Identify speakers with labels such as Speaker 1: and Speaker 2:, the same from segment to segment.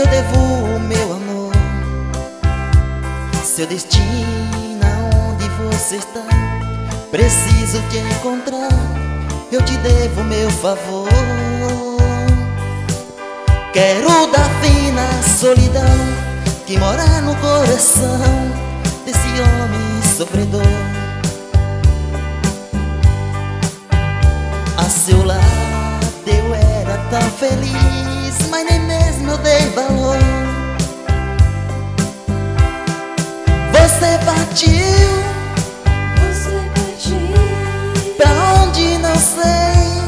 Speaker 1: devo o meu amor. Seu destino, aonde você está, preciso te encontrar. Eu te devo meu favor. Quero dar fim na solidão que mora no coração desse homem sofredor. A seu lado eu era tão feliz, mas nem mesmo eu dei valor. Você partiu, pra onde não sei,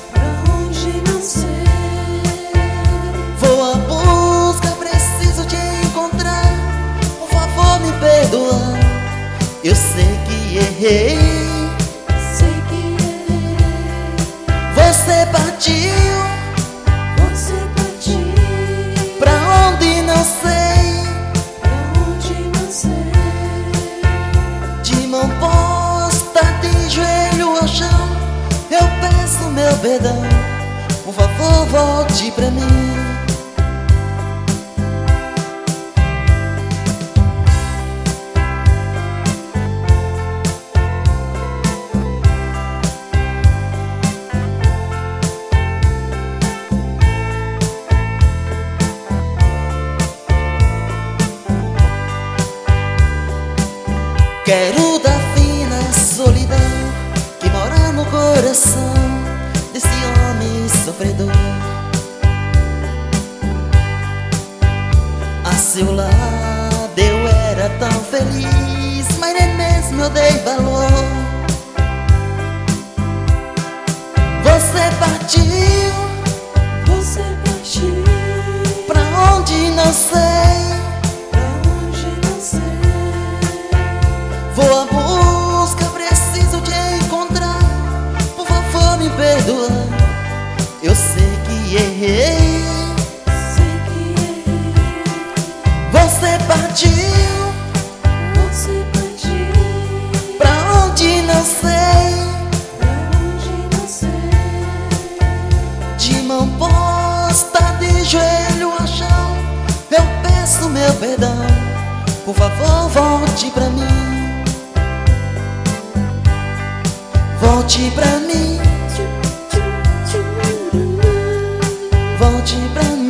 Speaker 1: vou à busca, preciso te encontrar. Por favor me perdoa, eu sei que errei. Você partiu, pra onde não sei, de mão posta, de joelho ao chão, eu peço meu perdão. Por favor volte pra mim. Quero dar fim na solidão que mora no coração desse homem sofredor. A seu lado eu era tão feliz, mas nem mesmo eu dei valor. Você partiu, pra onde não sei, vou à busca, preciso te encontrar. Por favor me perdoa, eu sei que errei. Você partiu, pra onde não sei, de mão posta, de joelho ao chão, eu peço meu perdão. Por favor volte pra mim. Volte pra mim, volte pra mim.